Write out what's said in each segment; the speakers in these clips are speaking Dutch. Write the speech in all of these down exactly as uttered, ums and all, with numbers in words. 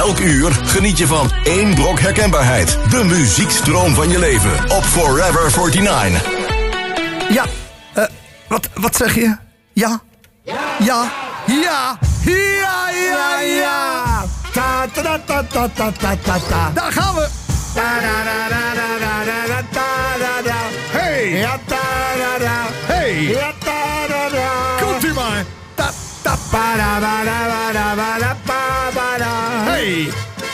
Elk uur geniet je van één brok herkenbaarheid. De muziekstroom van je leven op Forever negenenveertig. Ja, uh, wat, wat zeg je? Ja? Ja? Ja? Ja? Ja, ja, ja! Ta ta ta ta ta ta ta ta ta. Daar gaan we! Ta da da da da da da da da. Hey! Ja, ta da da. Hey! Ja, ta da da. Komt u maar! Ta ta pa da ba da ba da ba da pa ba da. Hey!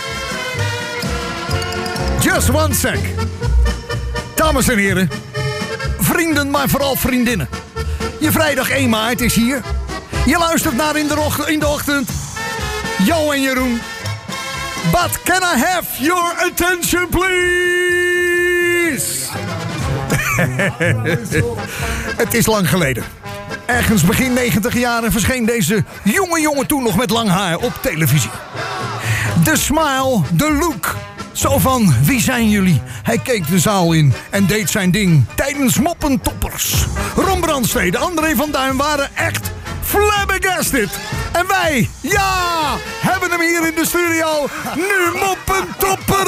Just one sec. Dames en heren, vrienden, maar vooral vriendinnen. Je vrijdag één maart is hier. Je luistert naar in de, ochtend, in de ochtend. Jo en Jeroen. But can I have your attention, please? Het is lang geleden. Ergens begin negentig jaren verscheen deze jonge jongen toen nog met lang haar op televisie. De smile, de look. Zo van, wie zijn jullie? Hij keek de zaal in en deed zijn ding tijdens moppentoppers. Ron Brandstede, André van Duin waren echt flabbergasted. En wij, ja, hebben hem hier in de studio. Nu moppentopper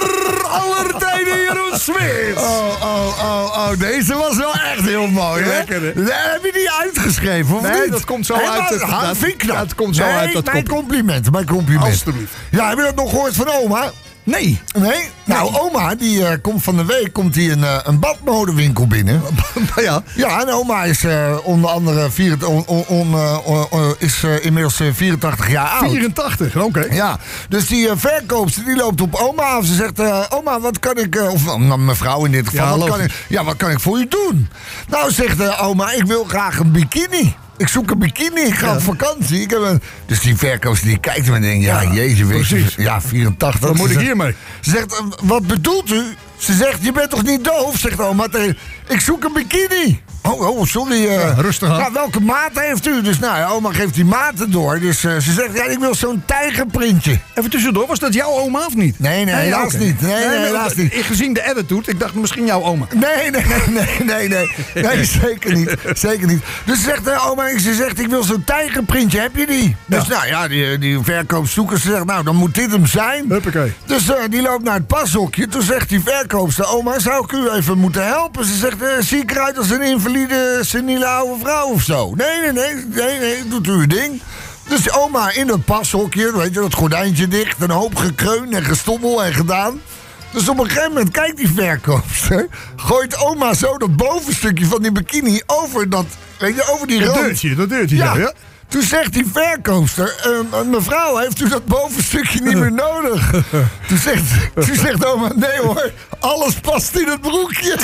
aller tijden, Jeroen Smits. Oh, oh, oh, oh, deze was wel echt heel mooi, hè? Lekker, hè? Dat heb je niet uitgeschreven, of Nee, niet? dat komt zo Hey, uit. maar, Het, ha, dat, vind ik knap. dat komt zo nee, uit. Dat mijn komt. compliment, mijn compliment. Alsjeblieft. Ja, heb je dat nog gehoord van oma? Nee. Nee? Nou, oma, die uh, komt van de week komt die een, uh, een badmodewinkel binnen. Ja. Ja, en oma is uh, onder andere vier, on, on, on, uh, uh, is, uh, inmiddels uh, vierentachtig jaar oud. vierentachtig, oké. Okay. Ja, dus die uh, verkoopster die loopt op oma af. Ze zegt, uh, oma, wat kan ik... Uh, of uh, mevrouw in dit geval, Ja, wat, kan ik, ja, wat kan ik voor u doen? Nou, zegt uh, oma, ik wil graag een bikini. Ik zoek een bikini, ik ga Ja. op vakantie. Ik heb een... Dus die verkoopster die kijkt me en denkt, ja, Ja, jezus, weet je, precies. ja, vierentachtig. Wat moet Ze ik zegt- hiermee? Ze zegt, uh, wat bedoelt u? Ze zegt, je bent toch niet doof? Zegt oma tegen, ik zoek een bikini. Oh, oh sorry. Uh, Ja, rustig aan. Ja, welke maat heeft u? Dus nou, ja, oma geeft die maten door. Dus uh, ze zegt, ja, ik wil zo'n tijgerprintje. Even tussendoor, was dat jouw oma of niet? Nee, nee, helaas oké. niet. Nee, nee, maar helaas niet. ik- Gezien de attitude, ik dacht misschien jouw oma. Nee, nee, nee, nee, nee. Nee, zeker niet. Zeker niet. Dus ze zegt, uh, oma, ze zegt, ik wil zo'n tijgerprintje. Heb je die? Ja. Dus nou ja, die, die verkoopzoeker, ze zegt, nou, dan moet dit hem zijn. Huppakee. Dus uh, die loopt naar het pashokje. Toen zegt die verkoopster, oma, zou ik u even moeten helpen? Ze zegt, uh, zie ik eruit als een invalide, seniele oude vrouw of zo? Nee, nee, nee, nee, nee, doet u uw ding. Dus oma in dat pashokje, weet je, dat gordijntje dicht, een hoop gekreun en gestommel en gedaan. Dus op een gegeven moment kijkt die verkoopster, gooit oma zo dat bovenstukje van die bikini over dat, weet je, over die Dat rand. deurtje, dat deurtje. Ja. Ja. Ja. Toen zegt die verkoopster, uh, mevrouw, heeft u dat bovenstukje niet meer nodig? Toen zegt, toen zegt oma, nee hoor, alles past in het broekje.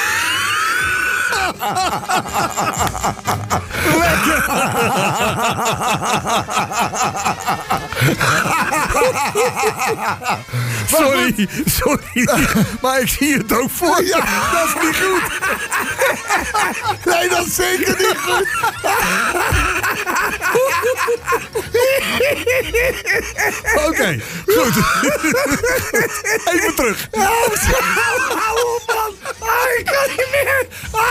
Lekker. Sorry, sorry. Maar ik zie het ook voor. Ja. Dat is niet goed. Nee, dat is zeker niet goed. Oké, okay, goed. Even terug. Hou op, man. Ah, ik kan niet meer.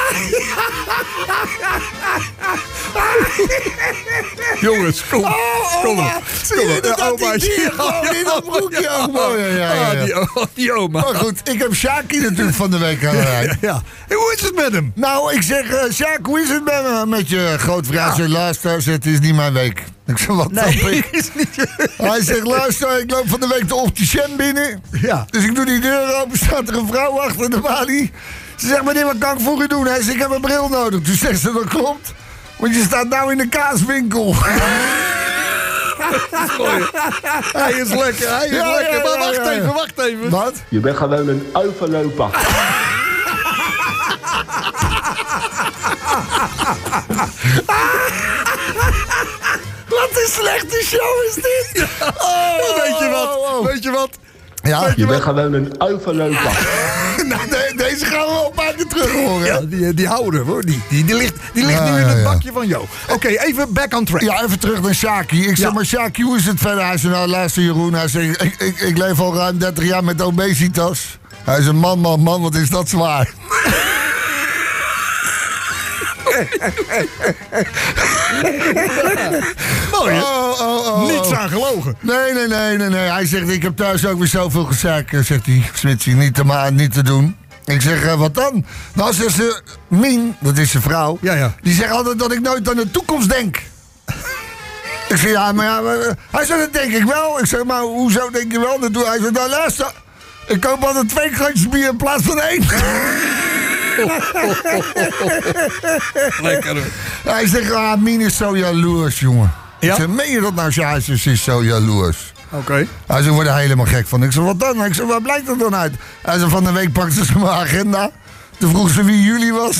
Jongens, kom. Oh, Kom oma. op. Zie Kom je op. dat Ja, die oma, dier gewoon in dat broekje ook mooi. Ja, ja, ja. Ah, die, o- die oma. Maar goed, ik heb Sjaki natuurlijk van de week aan de rij. Ja. En hoe is het met hem? Nou, ik zeg, uh, Sjaak, hoe is het met, me, met je grootvrouw? Hij zegt, luister, het is niet mijn week. Ik zeg, wat dan? Nee, is niet. Hij zegt, luister, ik loop van de week de opticien binnen. Ja. Dus ik doe die deur open, staat er een vrouw achter de balie. Ze zegt, meneer, wat kan ik voor u doen? Hij zegt, ik heb een bril nodig. Toen zegt ze, dat klopt. Want je staat nou in de kaaswinkel. Hij is lekker, hij is Ja, lekker. ja, Maar ja, wacht ja, ja. even, wacht even. Wat? Je bent gewoon een overloper. Wat een slechte show is dit? Oh, Weet je wat? oh, oh. Weet je wat? Ja, Je bent gewoon een overloper. nou, de- deze gaan we wel een paar keer terug horen. Ja, die, die houden hoor. Die, die, die ligt, die ligt Ja, nu in het ja, ja. bakje van Jo. Oké, even back on track. Ja, even terug naar Sjaki. Ik zeg Ja. maar, Sjaki, hoe is het verder? Hij zei, nou, luister Jeroen. Hij zegt, ik, ik, ik leef al ruim dertig jaar met obesitas. Hij zei, man, man, man, wat is dat zwaar. Mooi hè? Oh, oh, oh, oh. Niets aan gelogen. Nee, nee, nee, nee, nee. Hij zegt, ik heb thuis ook weer zoveel gezeik, eh, zegt hij. Smitsie, niet te, ma- niet te doen. Ik zeg, uh, wat dan? Nou, zegt ze, Mien, dat is zijn vrouw. Ja, ja. Die zegt altijd dat ik nooit aan de toekomst denk. Ik zeg, ja, maar ja, maar, uh, hij zegt, dat denk ik wel. Ik zeg, maar hoezo denk je wel? Dat doe hij. Hij zegt, nou luister, ik koop altijd twee kratjes bier in plaats van één. Lekker. Hij zegt, ah, Mien is zo jaloers, jongen. Ja? Ik zeg, meen je dat nou? Ja, hij zegt, ze is zo jaloers. Oké. Okay. Hij zei, word er helemaal gek van. Ik zei, wat dan? Ik zei, waar blijkt dat dan uit? Hij zei, van de week pakte ze mijn agenda. Toen vroeg ze wie jullie was.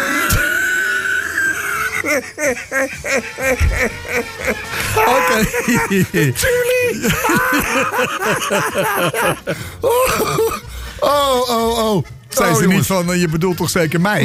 Oké. Julie! oh, oh, oh. Zei oh, ze jongens. niet van, uh, je bedoelt toch zeker mij?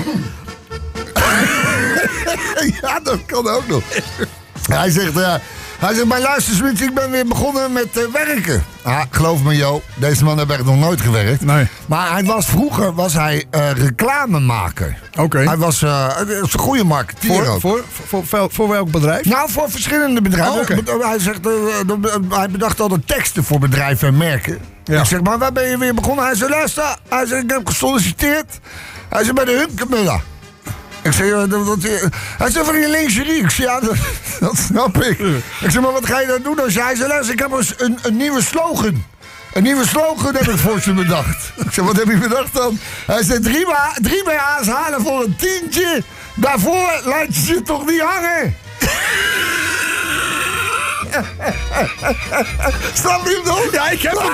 Ja, dat kan ook nog. Hij zegt, ja... Hij zegt, maar luister Smits, ik ben weer begonnen met uh, werken. Ah, geloof me Jo, deze man heeft echt nog nooit gewerkt. Nee. Maar hij was, vroeger was hij uh, reclamemaker. Oké. Okay. Hij was uh, een goede marketeer voor, ook. Voor, voor, voor, voor welk bedrijf? Nou, voor verschillende bedrijven. Oh, okay. Hij zegt, uh, hij bedacht altijd teksten voor bedrijven en merken. Ja. Ik zeg, maar waar ben je weer begonnen? Hij zei, luister, hij zegt, ik heb gesolliciteerd. Hij zei, bij de Hunkemuller. Ik zei, dat, dat, hij zei, van die lingerie. Ik zei, ja, dat, dat snap ik. Ik zei, maar wat ga je dan doen? Hij zei, luister, ik heb een, een nieuwe slogan. Een nieuwe slogan heb ik voor ze bedacht. Ik zei, wat heb je bedacht dan? Hij zei, drie, drie B H's halen voor een tientje. Daarvoor laat je ze toch niet hangen. Snap je hem nog? Ja, ik heb hem.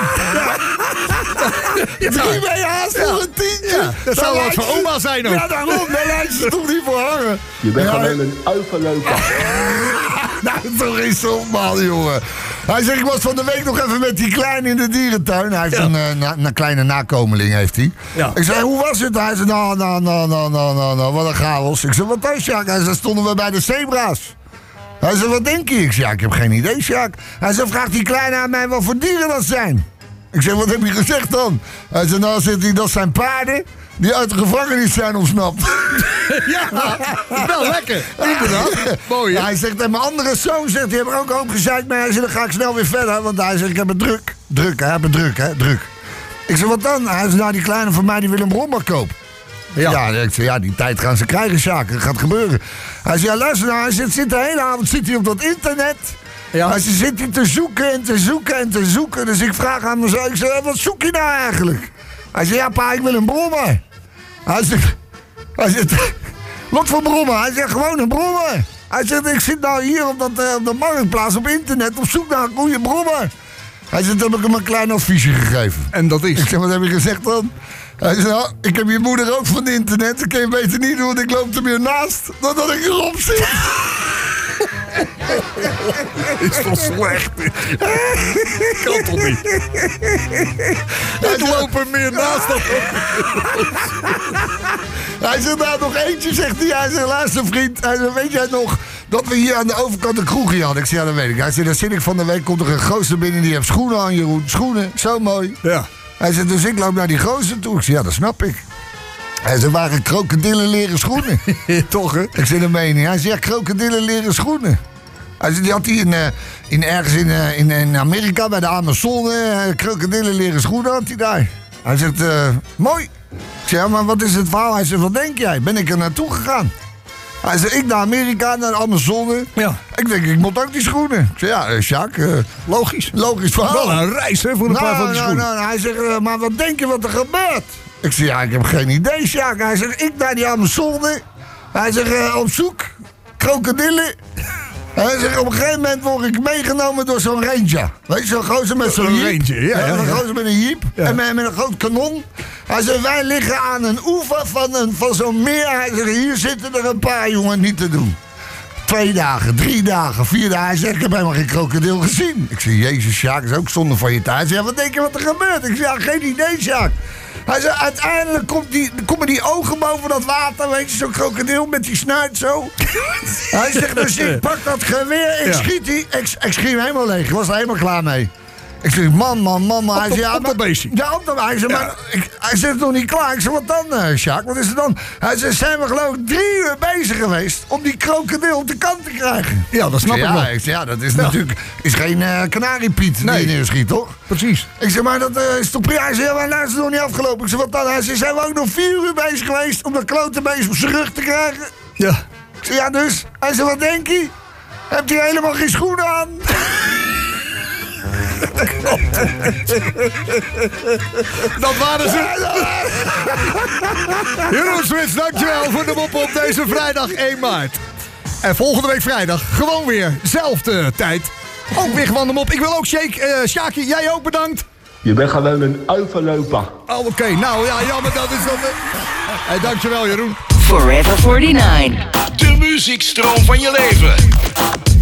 Ja. Drie B H's voor een tientje. Ja, dat zou wat voor oma zijn ook. Ja, daarom. Daar laat je ze toch niet voor hangen. Je bent ja, gewoon een overloper. Nou, toch eens zo man, jongen. Hij zegt, ik was van de week nog even met die kleine in de dierentuin. Hij heeft ja. een, uh, na, een kleine nakomeling, heeft hij. Ja. Ik zei, hoe was het? Hij zei, nou, nou, nou, nou, nou, nou, nou, wat een chaos. Ik zei, wat is Sjaak? Hij zei, stonden we bij de zebra's. Hij zei, wat denk je? Ik zei, ja, ik heb geen idee, Sjaak. Hij zei, vraagt die kleine aan mij wat voor dieren dat zijn. Ik zei, wat heb je gezegd dan? Hij zei, nou, zit hij, dat zijn paarden die uit de gevangenis zijn ontsnapt. Ja, wel lekker. Inderdaad. Mooi, hè? Ja, hij zegt, en mijn andere zoon zegt, die heeft er ook hoop gezeikt. Maar hij zegt, dan ga ik snel weer verder. Want hij zegt, ik heb het druk. Druk, hè, heb het druk, hè, druk. Ik zeg, wat dan? Hij zegt, nou, die kleine van mij, die wil een brommer kopen. Ja. Ja, ik zeg, ja, die tijd gaan ze krijgen, Sjaak. Dat gaat gebeuren. Hij zegt, ja, luister nou, hij zit, zit de hele avond zit hij op dat internet. Ja. Hij zegt, zit hij te zoeken en te zoeken en te zoeken. Dus ik vraag aan hem zo, ik zeg, wat zoek je nou eigenlijk? Hij zegt, ja, pa, ik wil een brommer. Hij zegt, hij zegt, wat voor brommer? Hij zegt, gewoon een brommer. Hij zegt, ik zit nou hier op, dat, uh, op de marktplaats op internet op zoek naar een goede brommer. Hij zegt, heb ik hem een klein adviesje gegeven. En dat is? Ik zeg, wat heb je gezegd dan? Hij zei, nou, ik heb je moeder ook van internet. Ik kan je beter niet doen, want ik loop er meer naast dan dat ik erop zit. Is toch slecht? Kan toch niet? Ik loop er meer naast dan. Hij zegt, nou, nog eentje, zegt hij. Hij zegt, luister vriend. Hij zegt, weet jij nog dat we hier aan de overkant een kroegje hadden? Ik zeg, ja, dat weet ik. Hij zegt, daar zit ik van de week, komt er een gozer binnen, die heeft schoenen aan, Jeroen. Schoenen, zo mooi. Ja. Hij zegt, dus ik loop naar die gozer toe. Ik zeg, ja, dat snap ik. Hij zei, waren krokodillen leren schoenen. Toch, hè? Ik zeg, dat meen je niet. Hij zei, ja, krokodillen leren schoenen. Hij zei, die had hij in, uh, in ergens in, uh, in, in Amerika bij de Amazone. Uh, krokodillen leren schoenen had hij daar. Hij zegt, uh, mooi. Ik zeg, ja, maar wat is het verhaal? Hij zegt, wat denk jij? Ben ik er naartoe gegaan? Hij zei, ik naar Amerika, naar de Amazone. Ja. Ik denk, ik moet ook die schoenen. Ik zei, ja, uh, Sjaak, uh, logisch. Logisch verhaal. Wel een reis, hè, voor een nou, paar van die nou, schoenen. Nou, hij zegt, uh, maar wat denk je wat er gebeurt? Ik zeg, ja, ik heb geen idee, Sjaak. Hij zegt, ik naar die Amazone. Hij zegt, uh, op zoek, krokodillen. Hij zegt, op een gegeven moment word ik meegenomen door zo'n ranger. Weet je, zo'n gozer met zo'n jeep. Ranger, ja. ja, ja een ja. gozer met een jeep ja. en met, met een groot kanon. Hij zegt, wij liggen aan een oever van, een, van zo'n meer. Hij zegt, hier zitten er een paar, jongen, niet te doen. Twee dagen, drie dagen, vier dagen. Hij zegt, ik heb helemaal geen krokodil gezien. Ik zeg, jezus, Sjaak, is ook zonde van je tijd. Hij zegt, ja, wat denk je wat er gebeurt? Ik zeg, ja, geen idee, Sjaak. Hij zei, uiteindelijk komt die, komen die ogen boven dat water, weet je, zo'n krokodil met die snuit zo. Hij zegt, dus ik pak dat geweer, ik ja. schiet die, ik, ik schiet hem helemaal leeg. Ik was er helemaal klaar mee. Ik zeg, man, man, man, man. Hij Op zei, de- ja, op de maar- beestje. Ja, op de Hij zei, maar ik, hij zit nog niet klaar. Ik zei, wat dan, uh, Sjaak? Wat is er dan? Hij zei, zijn we geloof ik drie uur bezig geweest om die krokodil op de kant te krijgen. Ja, dat snap Ik ik zei, wel. ja, ik zei, ja, dat is natuurlijk is geen uh, kanariepiet Nee. die je neerschiet, toch? Precies. Ik zeg, maar dat uh, is toch prima? Hij zei, ja, maar nou is het nog niet afgelopen. Ik zei, wat dan? Hij zei, zijn we ook nog vier uur bezig geweest om dat klote beest op zijn rug te krijgen? Ja. Ik zei, ja dus? Hij zei, wat denk je? Hebt hij helemaal geen schoenen aan? Dat waren ze. Jeroen Smits, dankjewel voor de mop op deze vrijdag één maart. En volgende week vrijdag gewoon weer, zelfde tijd. Ook weer gewoon de mop. Ik wil ook Shake, uh, Sjaki, jij ook bedankt. Je bent gewoon een overloper. Oh, oké. Okay. Nou ja, jammer, dat is dat. Uh... Hey, dankjewel, Jeroen. Forever forty-nine. De muziekstroom van je leven.